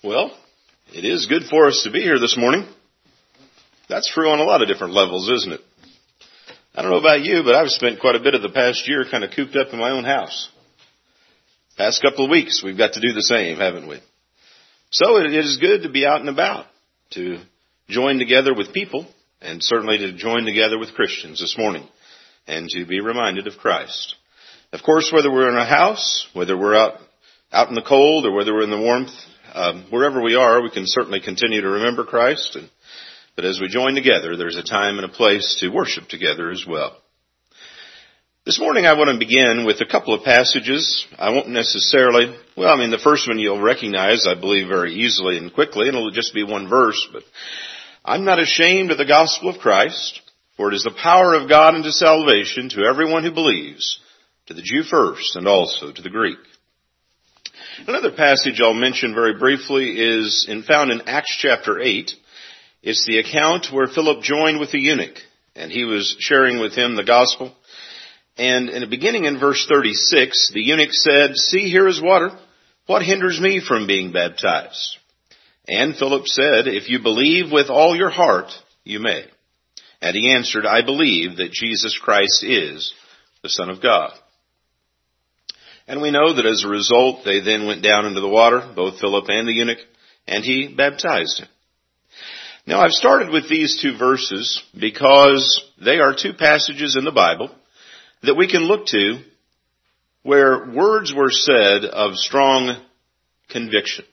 Well, it is good for us to be here this morning. That's true on a lot of different levels, isn't it? I don't know about you, but I've spent quite a bit of the past year kind of cooped up in my own house. Past couple of weeks, we've got to do the same, haven't we? So it is good to be out and about, to join together with people, and certainly to join together with Christians this morning, and to be reminded of Christ. Of course, whether we're in a house, whether we're out in the cold, or whether we're in the warmth, wherever we are, we can certainly continue to remember Christ. But as we join together, there's a time and a place to worship together as well. This morning I want to begin with a couple of passages. I won't necessarily, the first one you'll recognize, I believe, very easily and quickly, and it'll just be one verse. But I'm not ashamed of the gospel of Christ, for it is the power of God unto salvation to everyone who believes, to the Jew first and also to the Greek. Another passage I'll mention very briefly is found in Acts chapter 8. It's the account where Philip joined with the eunuch, and he was sharing with him the gospel. And in the beginning in verse 36, the eunuch said, "See, here is water. What hinders me from being baptized?" And Philip said, "If you believe with all your heart, you may." And he answered, "I believe that Jesus Christ is the Son of God." And we know that as a result, they then went down into the water, both Philip and the eunuch, and he baptized him. Now, I've started with these two verses because they are two passages in the Bible that we can look to where words were said of strong conviction.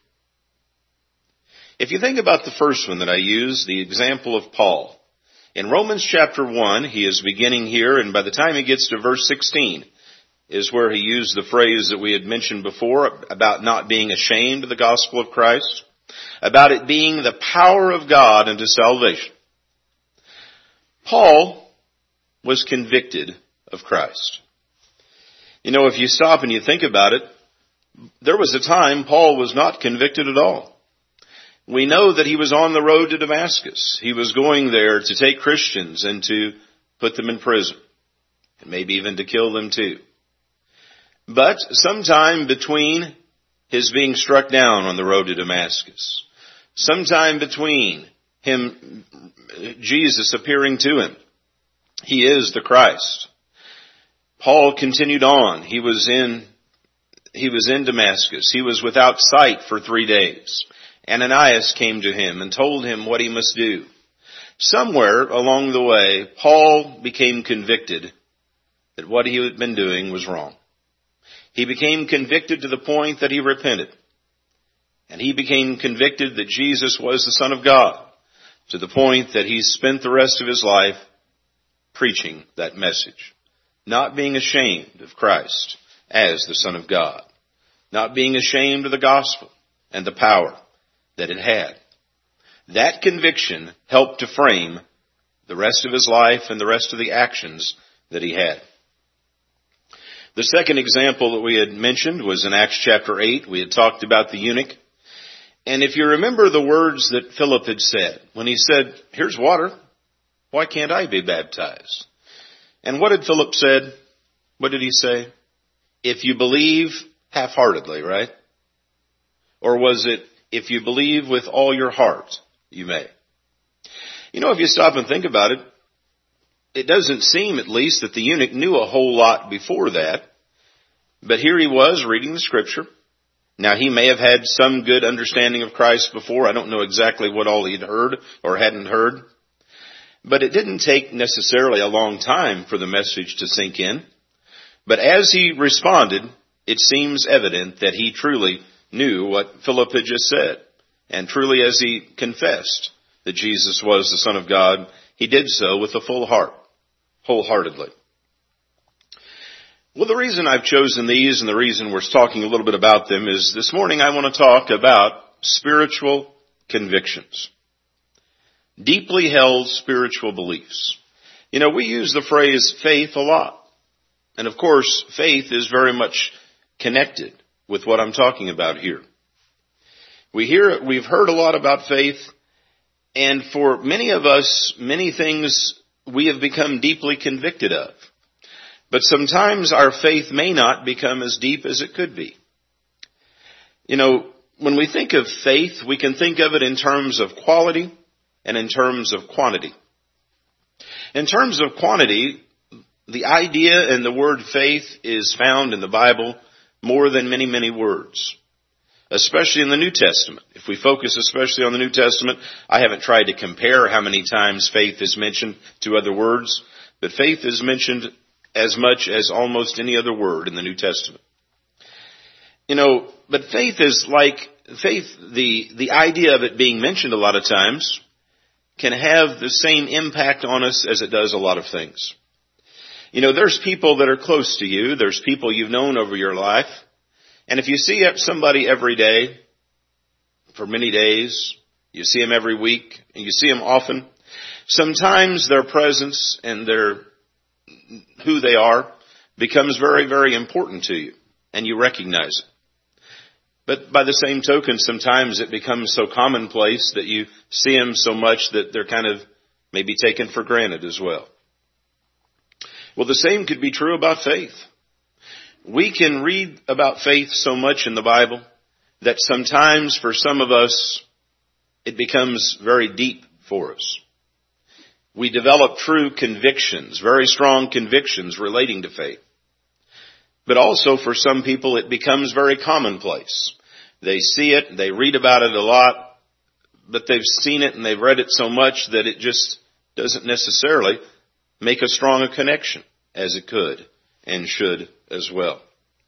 If you think about the first one that I used, the example of Paul. In Romans chapter 1, he is beginning here, and by the time he gets to verse 16, is where he used the phrase that we had mentioned before about not being ashamed of the gospel of Christ, about it being the power of God unto salvation. Paul was convicted of Christ. If you stop and you think about it, there was a time Paul was not convicted at all. We know that he was on the road to Damascus. He was going there to take Christians and to put them in prison, and maybe even to kill them too. But sometime between his being struck down on the road to Damascus, sometime between Jesus appearing to him, he is the Christ. Paul continued on. He was in Damascus. He was without sight for 3 days. Ananias came to him and told him what he must do. Somewhere along the way, Paul became convicted that what he had been doing was wrong. He became convicted to the point that he repented. And he became convicted that Jesus was the Son of God, to the point that he spent the rest of his life preaching that message. Not being ashamed of Christ as the Son of God. Not being ashamed of the gospel and the power that it had. That conviction helped to frame the rest of his life and the rest of the actions that he had. The second example that we had mentioned was in Acts chapter 8. We had talked about the eunuch. And if you remember the words that Philip had said, when he said, "Here's water, why can't I be baptized?" And what had Philip said? What did he say? If you believe half-heartedly, right? Or was it, if you believe with all your heart, you may? If you stop and think about it, it doesn't seem, at least, that the eunuch knew a whole lot before that. But here he was reading the scripture. Now, he may have had some good understanding of Christ before. I don't know exactly what all he'd heard or hadn't heard. But it didn't take necessarily a long time for the message to sink in. But as he responded, it seems evident that he truly knew what Philip had just said. And truly, as he confessed that Jesus was the Son of God, he did so with a full heart, wholeheartedly. Well, the reason I've chosen these and the reason we're talking a little bit about them is this morning I want to talk about spiritual convictions. Deeply held spiritual beliefs. We use the phrase faith a lot. And of course, faith is very much connected with what I'm talking about here. We've heard a lot about faith, and for many of us, many things we have become deeply convicted of. But sometimes our faith may not become as deep as it could be. when we think of faith, we can think of it in terms of quality and in terms of quantity. In terms of quantity, the idea and the word faith is found in the Bible more than many, many words, especially in the New Testament. If we focus especially on the New Testament, I haven't tried to compare how many times faith is mentioned to other words, but faith is mentioned as much as almost any other word in the New Testament. But faith is like, the idea of it being mentioned a lot of times can have the same impact on us as it does a lot of things. There's people that are close to you. There's people you've known over your life. And if you see somebody every day, for many days, you see them every week, and you see them often, sometimes their presence and who they are becomes very, very important to you, and you recognize it. But by the same token, sometimes it becomes so commonplace that you see them so much that they're kind of maybe taken for granted as well. Well, the same could be true about faith. We can read about faith so much in the Bible that sometimes for some of us, it becomes very deep for us. We develop true convictions, very strong convictions relating to faith. But also for some people, it becomes very commonplace. They see it, they read about it a lot, but they've seen it and they've read it so much that it just doesn't necessarily make as strong a connection as it could and should as well.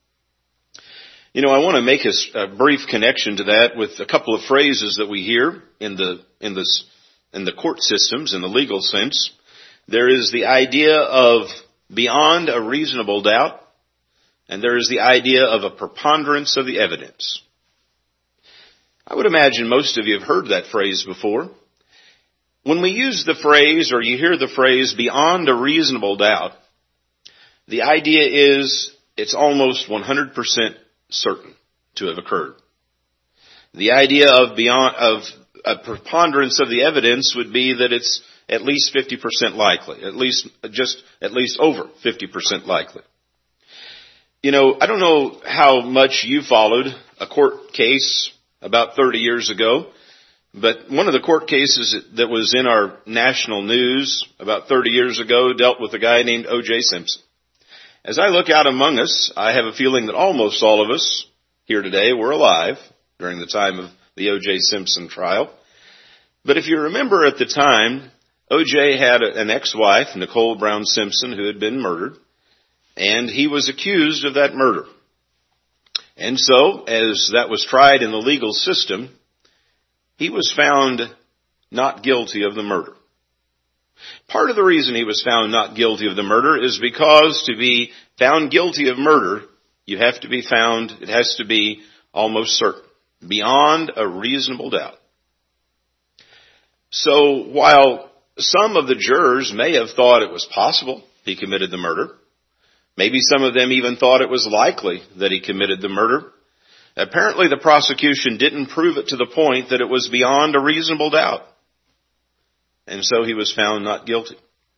I want to make a brief connection to that with a couple of phrases that we hear in the court systems, in the legal sense. There is the idea of beyond a reasonable doubt, and there is the idea of a preponderance of the evidence. I would imagine most of you have heard that phrase before. When we use the phrase, or you hear the phrase, beyond a reasonable doubt, the idea is it's almost 100% certain to have occurred. The idea of a preponderance of the evidence would be that it's at least 50% likely, at least over 50% likely. I don't know how much you followed a court case about 30 years ago, but one of the court cases that was in our national news about 30 years ago dealt with a guy named O.J. Simpson. As I look out among us, I have a feeling that almost all of us here today were alive during the time of the O.J. Simpson trial. But if you remember at the time, O.J. had an ex-wife, Nicole Brown Simpson, who had been murdered, and he was accused of that murder. And so, as that was tried in the legal system, he was found not guilty of the murder. Part of the reason he was found not guilty of the murder is because to be found guilty of murder, it has to be almost certain, beyond a reasonable doubt. So while some of the jurors may have thought it was possible he committed the murder, maybe some of them even thought it was likely that he committed the murder, apparently the prosecution didn't prove it to the point that it was beyond a reasonable doubt. And so he was found not guilty.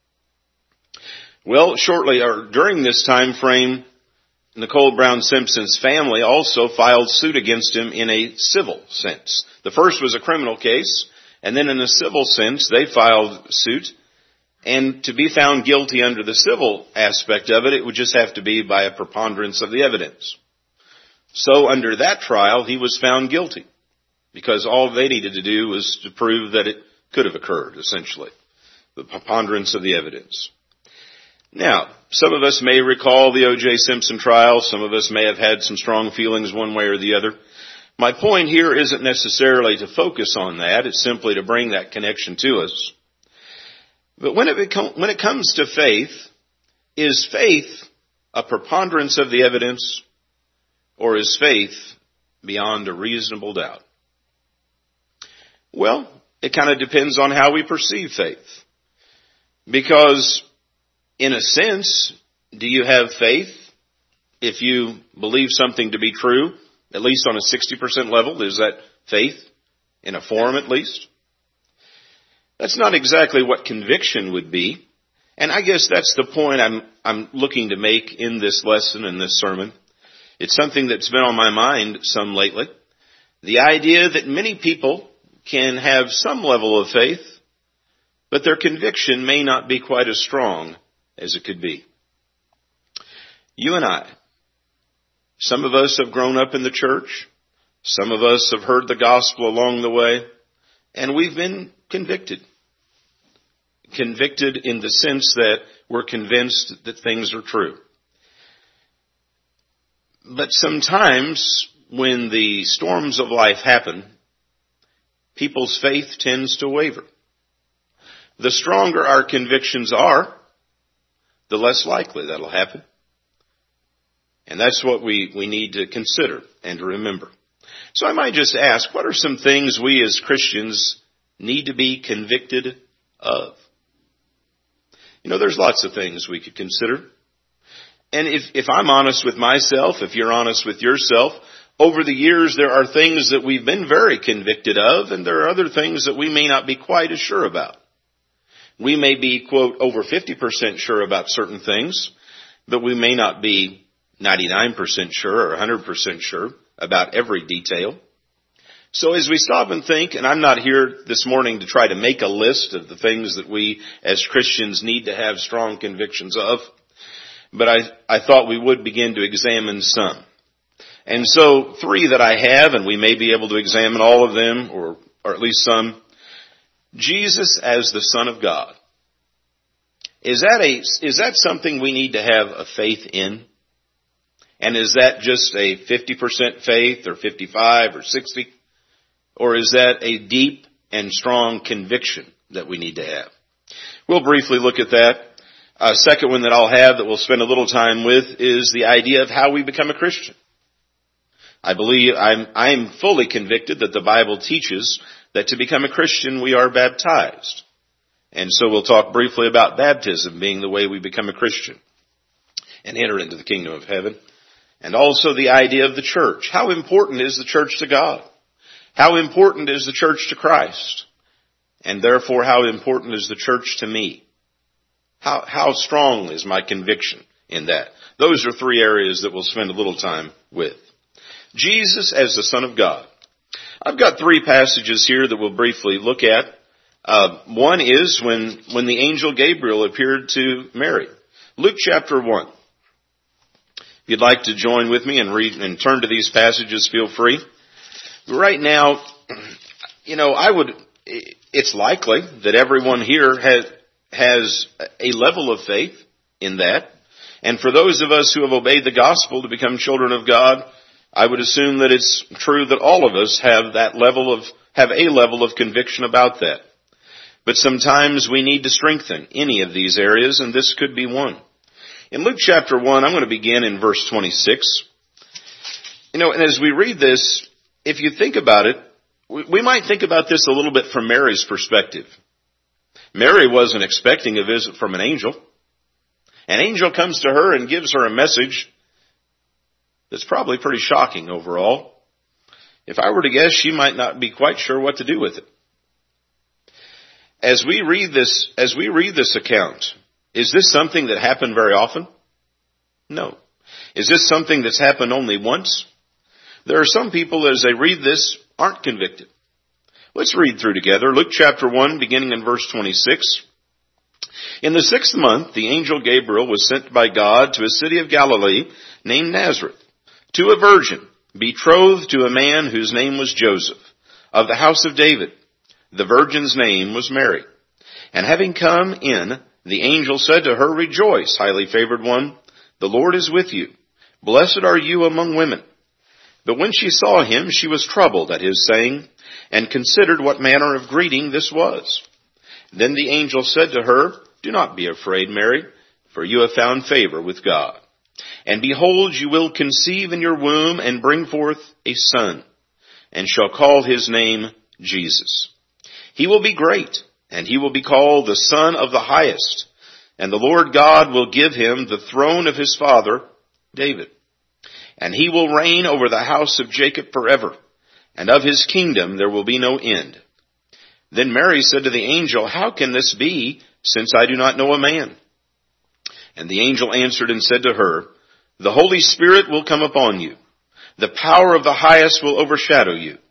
Well, during this time frame, Nicole Brown Simpson's family also filed suit against him in a civil sense. The first was a criminal case, and then in a civil sense, they filed suit. And to be found guilty under the civil aspect of it, it would just have to be by a preponderance of the evidence. So under that trial, he was found guilty because all they needed to do was to prove that it could have occurred, essentially. The preponderance of the evidence. Now, some of us may recall the O.J. Simpson trial. Some of us may have had some strong feelings one way or the other. My point here isn't necessarily to focus on that. It's simply to bring that connection to us. But when it comes to faith, is faith a preponderance of the evidence, or is faith beyond a reasonable doubt? Well, it kind of depends on how we perceive faith. Because, in a sense, do you have faith if you believe something to be true, at least on a 60% level? Is that faith in a form at least? That's not exactly what conviction would be. And I guess that's the point I'm looking to make in this lesson, in this sermon. It's something that's been on my mind some lately. The idea that many people can have some level of faith, but their conviction may not be quite as strong as it could be. You and I, some of us have grown up in the church. Some of us have heard the gospel along the way, and we've been convicted. Convicted in the sense that we're convinced that things are true. But sometimes when the storms of life happen, people's faith tends to waver. The stronger our convictions are, the less likely that'll happen. And that's what we need to consider and to remember. So I might just ask, what are some things we as Christians need to be convicted of? You know, there's lots of things we could consider. And if I'm honest with myself, if you're honest with yourself, over the years there are things that we've been very convicted of, and there are other things that we may not be quite as sure about. We may be, quote, over 50% sure about certain things, but we may not be 99% sure or 100% sure about every detail. So as we stop and think, and I'm not here this morning to try to make a list of the things that we as Christians need to have strong convictions of, but I thought we would begin to examine some. And so 3 that I have, and we may be able to examine all of them, or at least some. Jesus as the Son of God. Is that something we need to have a faith in? And is that just a 50% faith, or 55 or 60? Or is that a deep and strong conviction that we need to have? We'll briefly look at that. A second one that I'll have that we'll spend a little time with is the idea of how we become a Christian. I believe I'm fully convicted that the Bible teaches that to become a Christian we are baptized. And so we'll talk briefly about baptism being the way we become a Christian and enter into the kingdom of heaven. And also the idea of the church. How important is the church to God? How important is the church to Christ? And therefore, how important is the church to me? How strong is my conviction in that? Those are 3 areas that we'll spend a little time with. Jesus as the Son of God. I've got 3 passages here that we'll briefly look at. One is when the angel Gabriel appeared to Mary. Luke chapter 1. If you'd like to join with me and read and turn to these passages, feel free. Right now, you know, it's likely that everyone here has a level of faith in that. And for those of us who have obeyed the gospel to become children of God, I would assume that it's true that all of us have a level of conviction about that. But sometimes we need to strengthen any of these areas, and this could be one. In Luke chapter 1, I'm going to begin in verse 26. You know, and as we read this, if you think about it, we might think about this a little bit from Mary's perspective. Mary wasn't expecting a visit from an angel. An angel comes to her and gives her a message that's probably pretty shocking overall. If I were to guess, she might not be quite sure what to do with it. As we read this account, is this something that happened very often? No. Is this something that's happened only once? There are some people, as they read this, aren't convicted. Let's read through together. Luke chapter 1, beginning in verse 26. In the 6th month, the angel Gabriel was sent by God to a city of Galilee named Nazareth, to a virgin, betrothed to a man whose name was Joseph, of the house of David. The virgin's name was Mary. And having come in, the angel said to her, "Rejoice, highly favored one, the Lord is with you. Blessed are you among women." But when she saw him, she was troubled at his saying, and considered what manner of greeting this was. Then the angel said to her, "Do not be afraid, Mary, for you have found favor with God. And behold, you will conceive in your womb and bring forth a son, and shall call his name Jesus. He will be great, and he will be called the Son of the Highest. And the Lord God will give him the throne of his father, David. And he will reign over the house of Jacob forever, and of his kingdom there will be no end." Then Mary said to the angel, "How can this be, since I do not know a man?" And the angel answered and said to her, "The Holy Spirit will come upon you. The power of the Highest will overshadow you.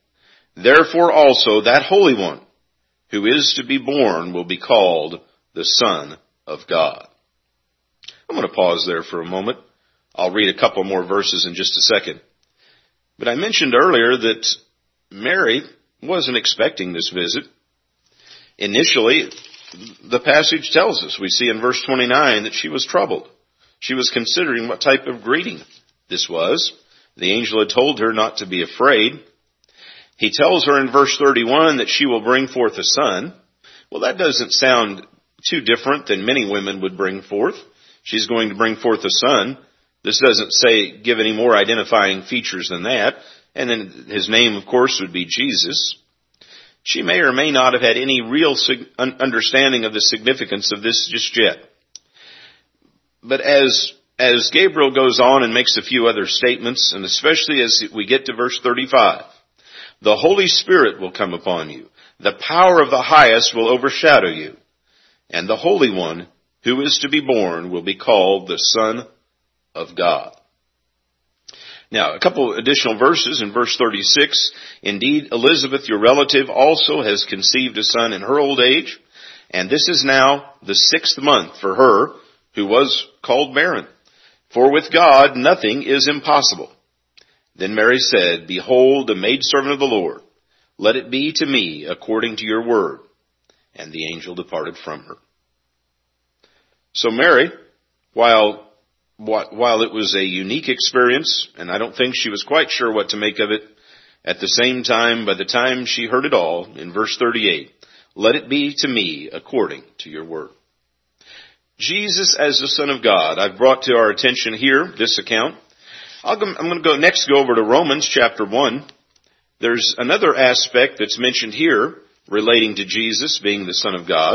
Therefore also that Holy One who is to be born will be called the Son of God. I'm going to pause there for a moment. I'll read a couple more verses in just a second. But I mentioned earlier that Mary wasn't expecting this visit. Initially, the passage tells us, we see in verse 29, that she was troubled. She was considering what type of greeting this was. The angel had told her not to be afraid. He tells her in verse 31 that she will bring forth a son. Well, that doesn't sound too different than many women would bring forth. She's going to bring forth a son. This doesn't give any more identifying features than that. And then his name, of course, would be Jesus. She may or may not have had any real understanding of the significance of this just yet. But as Gabriel goes on and makes a few other statements, and especially as we get to verse 35, the Holy Spirit will come upon you. The power of the highest will overshadow you. And the Holy One who is to be born will be called the Son of God. Now, a couple additional verses in verse 36. Indeed, Elizabeth, your relative, also has conceived a son in her old age, and this is now the 6th month for her who was called barren. For with God nothing is impossible. Then Mary said, Behold, the maidservant of the Lord. Let it be to me according to your word. And the angel departed from her. So Mary, while it was a unique experience, and I don't think she was quite sure what to make of it, at the same time, by the time she heard it all, in verse 38, let it be to me according to your word. Jesus as the Son of God, I've brought to our attention here this account. I'm going to go over to Romans chapter 1. There's another aspect that's mentioned here relating to Jesus being the Son of God.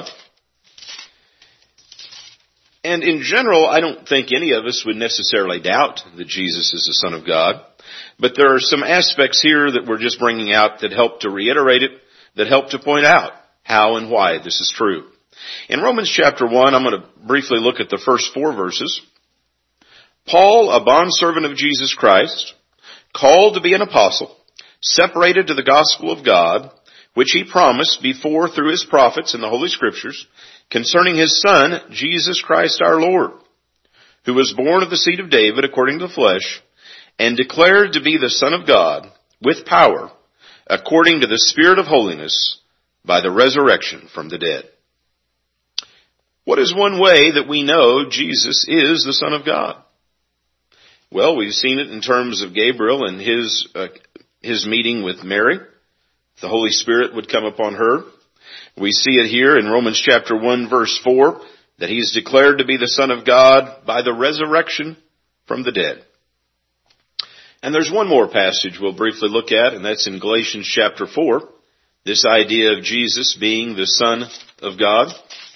And in general, I don't think any of us would necessarily doubt that Jesus is the Son of God. But there are some aspects here that we're just bringing out that help to reiterate it, that help to point out how and why this is true. In Romans chapter 1, I'm going to briefly look at the first 4 verses. Paul, a bondservant of Jesus Christ, called to be an apostle, separated to the gospel of God, which he promised before through his prophets in the Holy Scriptures, concerning his Son, Jesus Christ our Lord, who was born of the seed of David according to the flesh, and declared to be the Son of God with power, according to the Spirit of holiness, by the resurrection from the dead. What is one way that we know Jesus is the Son of God? Well, we've seen it in terms of Gabriel and his meeting with Mary. The Holy Spirit would come upon her. We see it here in Romans chapter 1 verse 4 that he's declared to be the Son of God by the resurrection from the dead. And there's one more passage we'll briefly look at, and that's in Galatians chapter 4. This idea of Jesus being the Son of God.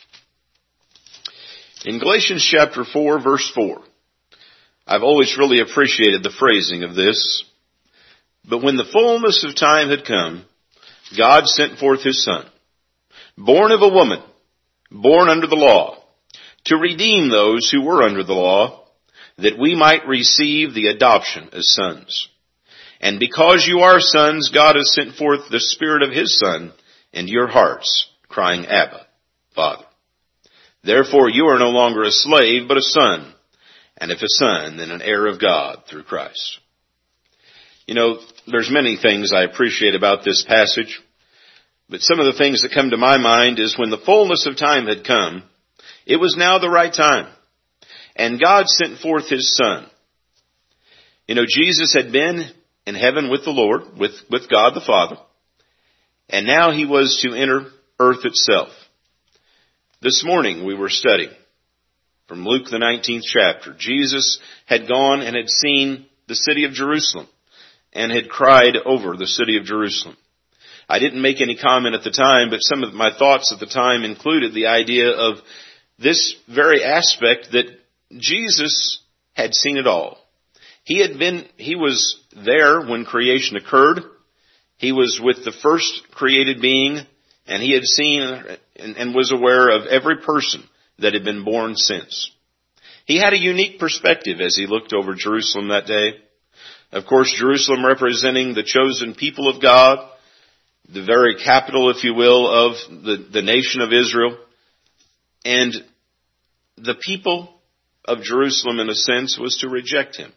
In Galatians chapter 4 verse 4, I've always really appreciated the phrasing of this. But when the fullness of time had come, God sent forth his Son, born of a woman, born under the law, to redeem those who were under the law, that we might receive the adoption as sons. And because you are sons, God has sent forth the Spirit of his Son into your hearts, crying, Abba, Father. Therefore you are no longer a slave, but a son. And if a son, then an heir of God through Christ. You know, there's many things I appreciate about this passage. But some of the things that come to my mind is when the fullness of time had come, it was now the right time. And God sent forth his Son. You know, Jesus had been in heaven with the Lord, with God the Father. And now he was to enter earth itself. This morning we were studying from Luke the 19th chapter. Jesus had gone and had seen the city of Jerusalem and had cried over the city of Jerusalem. I didn't make any comment at the time, but some of my thoughts at the time included the idea of this very aspect that Jesus had seen it all. He was there when creation occurred. He was with the first created being, and he had seen and was aware of every person that had been born since. He had a unique perspective as he looked over Jerusalem that day. Of course, Jerusalem representing the chosen people of God, the very capital, if you will, of the nation of Israel. And the people of Jerusalem, in a sense, was to reject him.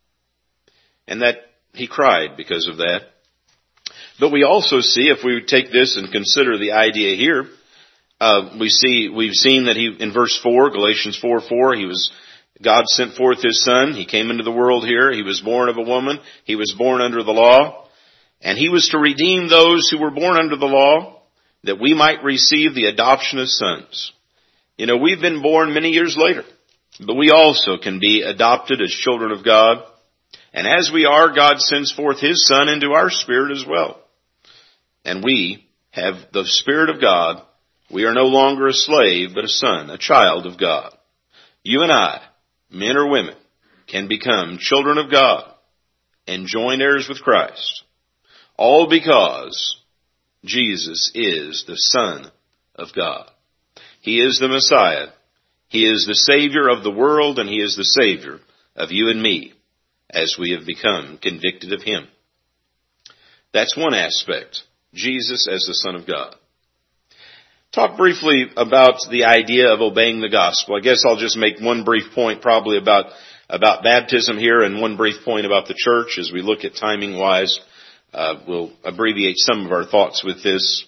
And that he cried because of that. But we also see, if we take this and consider the idea here, we've seen that in verse 4, Galatians 4:4, God sent forth his Son. He came into the world here. He was born of a woman. He was born under the law. And he was to redeem those who were born under the law, that we might receive the adoption as sons. You know, we've been born many years later, but we also can be adopted as children of God. And as we are, God sends forth his Son into our spirit as well. And we have the Spirit of God. We are no longer a slave, but a son, a child of God. You and I, men or women, can become children of God and joint heirs with Christ. All because Jesus is the Son of God. He is the Messiah. He is the Savior of the world, and he is the Savior of you and me as we have become convicted of him. That's one aspect. Jesus as the Son of God. Talk briefly about the idea of obeying the gospel. I guess I'll just make one brief point probably about baptism here, and one brief point about the church as we look at timing wise. We'll abbreviate some of our thoughts with this.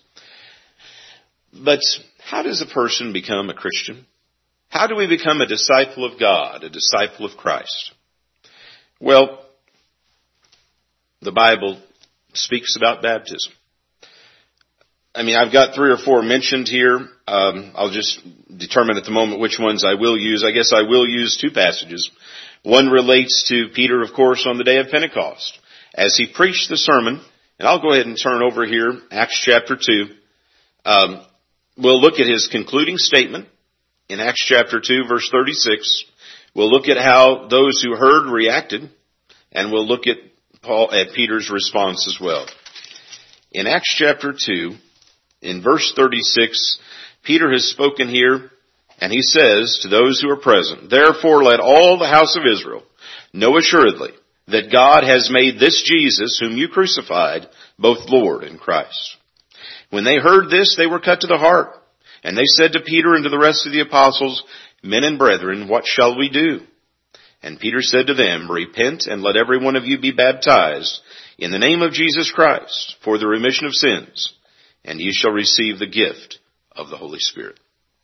But how does a person become a Christian? How do we become a disciple of God, a disciple of Christ? Well, the Bible speaks about baptism. I mean, I've got 3 or 4 mentioned here. I'll just determine at the moment which ones I will use. I guess I will use 2 passages. One relates to Peter, of course, on the day of Pentecost, as he preached the sermon. And I'll go ahead and turn over here, Acts chapter 2. We'll look at his concluding statement in Acts chapter 2, verse 36. We'll look at how those who heard reacted, and we'll look at Peter's response as well. In Acts chapter 2, in verse 36, Peter has spoken here, and he says to those who are present, "Therefore let all the house of Israel know assuredly that God has made this Jesus, whom you crucified, both Lord and Christ." When they heard this, they were cut to the heart, and they said to Peter and to the rest of the apostles, "Men and brethren, what shall we do?" And Peter said to them, "Repent, and let every one of you be baptized in the name of Jesus Christ for the remission of sins, and ye shall receive the gift of the Holy Spirit."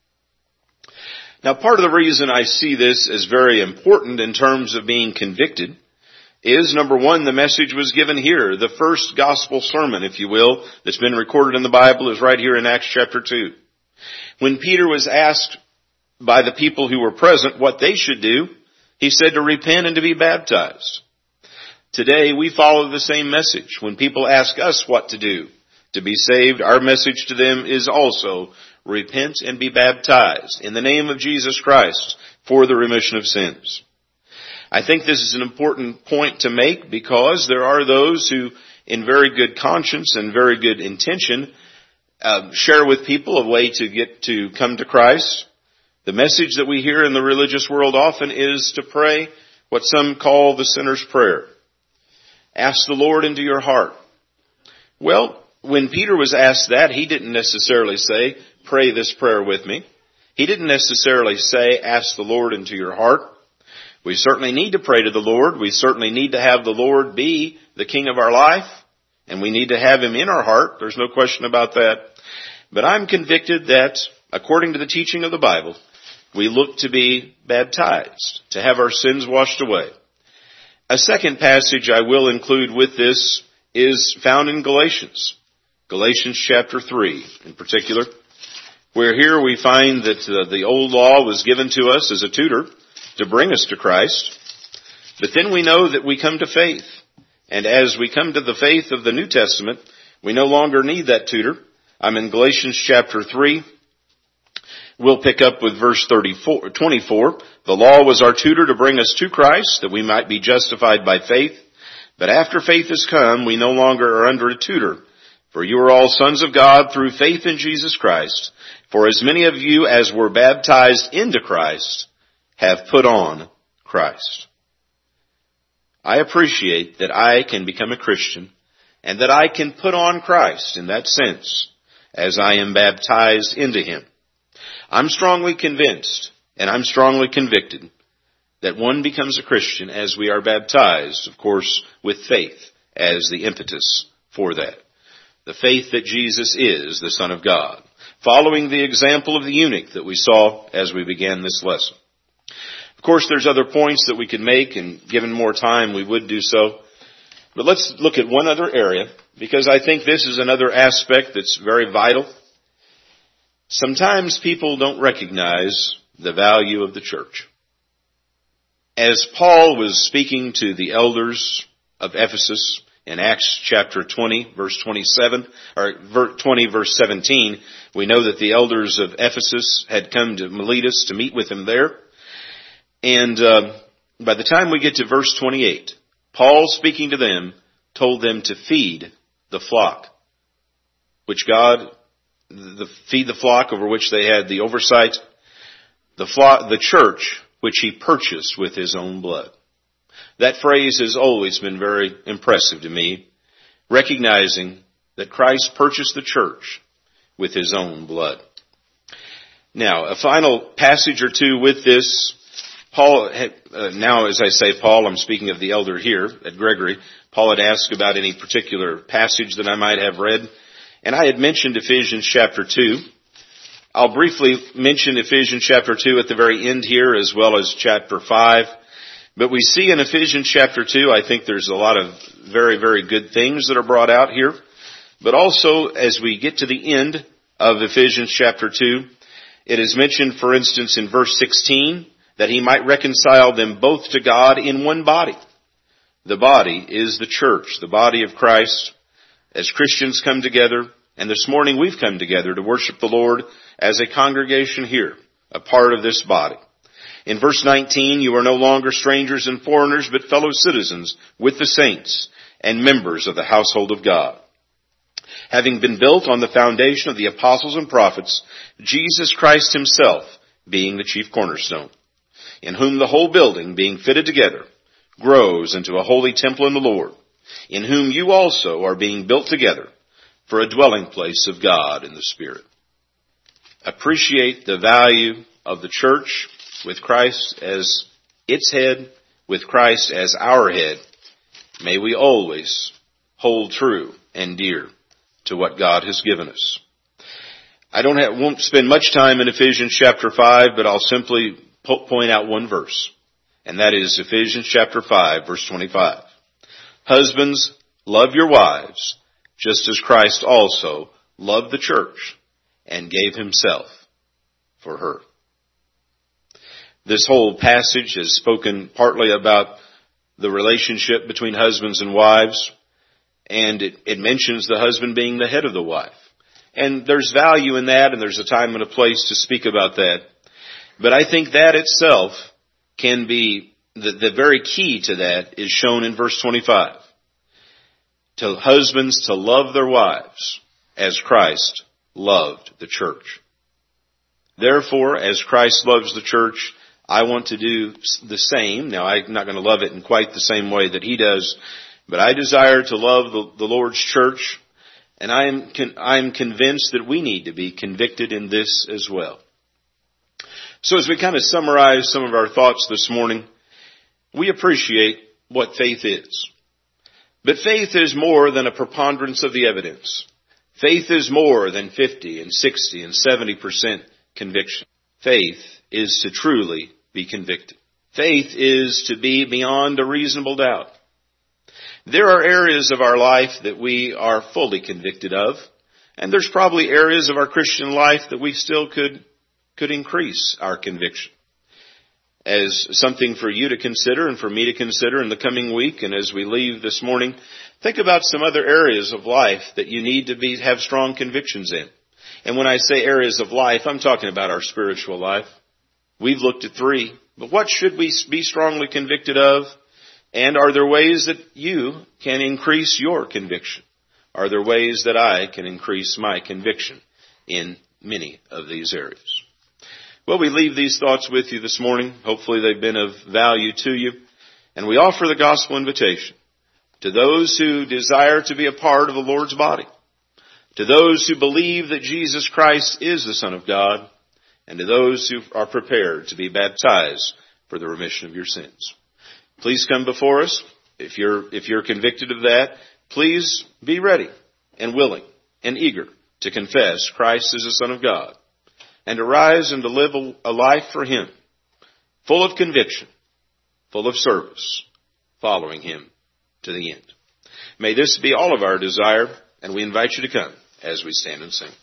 Now, part of the reason I see this as very important in terms of being convicted is, number one, the message was given here. The first gospel sermon, if you will, that's been recorded in the Bible is right here in Acts chapter 2. When Peter was asked by the people who were present what they should do, he said to repent and to be baptized. Today, we follow the same message. When people ask us what to do to be saved, our message to them is also repent and be baptized in the name of Jesus Christ for the remission of sins. I think this is an important point to make because there are those who, in very good conscience and very good intention, share with people a way to get to come to Christ. The message that we hear in the religious world often is to pray what some call the sinner's prayer. Ask the Lord into your heart. Well, when Peter was asked that, he didn't necessarily say, pray this prayer with me. He didn't necessarily say, ask the Lord into your heart. We certainly need to pray to the Lord. We certainly need to have the Lord be the King of our life. And we need to have Him in our heart. There's no question about that. But I'm convicted that, according to the teaching of the Bible, we look to be baptized, to have our sins washed away. A second passage I will include with this is found in Galatians. Galatians chapter 3 in particular, where here we find that the old law was given to us as a tutor to bring us to Christ. But then we know that we come to faith. And as we come to the faith of the New Testament, we no longer need that tutor. I'm in Galatians chapter 3. We'll pick up with verse 24. The law was our tutor to bring us to Christ, that we might be justified by faith. But after faith has come, we no longer are under a tutor. For you are all sons of God through faith in Jesus Christ. For as many of you as were baptized into Christ have put on Christ. I appreciate that I can become a Christian and that I can put on Christ in that sense as I am baptized into Him. I'm strongly convinced, and I'm strongly convicted, that one becomes a Christian as we are baptized, of course, with faith as the impetus for that. The faith that Jesus is the Son of God, following the example of the eunuch that we saw as we began this lesson. Of course, there's other points that we could make, and given more time, we would do so. But let's look at one other area, because I think this is another aspect that's very vital. Sometimes people don't recognize the value of the church. As Paul was speaking to the elders of Ephesus in Acts chapter 20, verse 27, or 20, verse 17, we know that the elders of Ephesus had come to Miletus to meet with him there. And by the time we get to verse 28, Paul, speaking to them, told them to feed the flock, which feed the flock over which they had the oversight, the church, which He purchased with His own blood. That phrase has always been very impressive to me, recognizing that Christ purchased the church with His own blood. Now, a final passage or two with this. Paul, now as I say Paul, I'm speaking of the elder here at Gregory. Paul had asked about any particular passage that I might have read, and I had mentioned Ephesians chapter 2. I'll briefly mention Ephesians chapter 2 at the very end here, as well as chapter 5. But we see in Ephesians chapter 2, I think there's a lot of very, very good things that are brought out here. But also, as we get to the end of Ephesians chapter 2, it is mentioned, for instance, in verse 16, that He might reconcile them both to God in one body. The body is the church, the body of Christ. As Christians come together, and this morning we've come together to worship the Lord as a congregation here, a part of this body. In verse 19, you are no longer strangers and foreigners, but fellow citizens with the saints and members of the household of God, having been built on the foundation of the apostles and prophets, Jesus Christ Himself being the chief cornerstone, in whom the whole building, being fitted together, grows into a holy temple in the Lord, in whom you also are being built together for a dwelling place of God in the Spirit. Appreciate the value of the church with Christ as its head, with Christ as our head. May we always hold true and dear to what God has given us. Won't spend much time in Ephesians chapter 5, but I'll simply point out one verse, and that is Ephesians chapter 5, verse 25. Husbands, love your wives, just as Christ also loved the church and gave Himself for her. This whole passage is spoken partly about the relationship between husbands and wives, and it mentions the husband being the head of the wife. And there's value in that, and there's a time and a place to speak about that. But I think that itself can be, the very key to that is shown in verse 25. To husbands to love their wives as Christ loved the church. Therefore, as Christ loves the church, I want to do the same. Now, I'm not going to love it in quite the same way that He does, but I desire to love the Lord's church, and I am convinced that we need to be convicted in this as well. So as we kind of summarize some of our thoughts this morning, we appreciate what faith is. But faith is more than a preponderance of the evidence. Faith is more than 50 and 60 and 70% conviction. Faith is to truly be convicted. Faith is to be beyond a reasonable doubt. There are areas of our life that we are fully convicted of, and there's probably areas of our Christian life that we still could increase our conviction. As something for you to consider and for me to consider in the coming week, and as we leave this morning, think about some other areas of life that you need to have strong convictions in. And when I say areas of life, I'm talking about our spiritual life. We've looked at 3, but what should we be strongly convicted of? And are there ways that you can increase your conviction? Are there ways that I can increase my conviction in many of these areas? Well, we leave these thoughts with you this morning. Hopefully they've been of value to you. And we offer the gospel invitation to those who desire to be a part of the Lord's body, to those who believe that Jesus Christ is the Son of God, and to those who are prepared to be baptized for the remission of your sins. Please come before us. If you're convicted of that, please be ready and willing and eager to confess Christ is the Son of God and to rise and to live a life for Him, full of conviction, full of service, following Him to the end. May this be all of our desire, and we invite you to come as we stand and sing.